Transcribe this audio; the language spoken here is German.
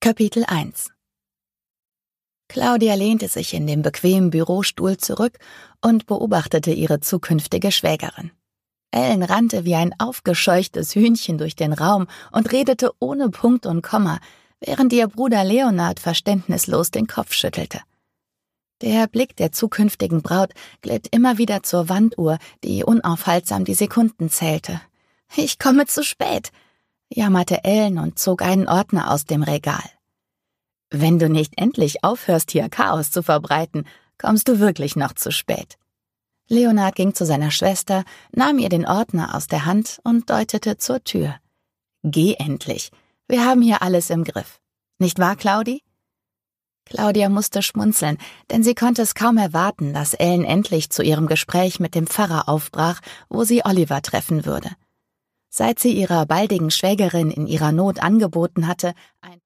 Kapitel 1. Claudia lehnte sich in dem bequemen Bürostuhl zurück und beobachtete ihre zukünftige Schwägerin. Ellen rannte wie ein aufgescheuchtes Hühnchen durch den Raum und redete ohne Punkt und Komma, während ihr Bruder Leonard verständnislos den Kopf schüttelte. Der Blick der zukünftigen Braut glitt immer wieder zur Wanduhr, die unaufhaltsam die Sekunden zählte. »Ich komme zu spät«, jammerte Ellen und zog einen Ordner aus dem Regal. »Wenn du nicht endlich aufhörst, hier Chaos zu verbreiten, kommst du wirklich noch zu spät.« Leonard ging zu seiner Schwester, nahm ihr den Ordner aus der Hand und deutete zur Tür. »Geh endlich, wir haben hier alles im Griff. Nicht wahr, Claudi?« Claudia musste schmunzeln, denn sie konnte es kaum erwarten, dass Ellen endlich zu ihrem Gespräch mit dem Pfarrer aufbrach, wo sie Oliver treffen würde. Seit sie ihrer baldigen Schwägerin in ihrer Not angeboten hatte, ein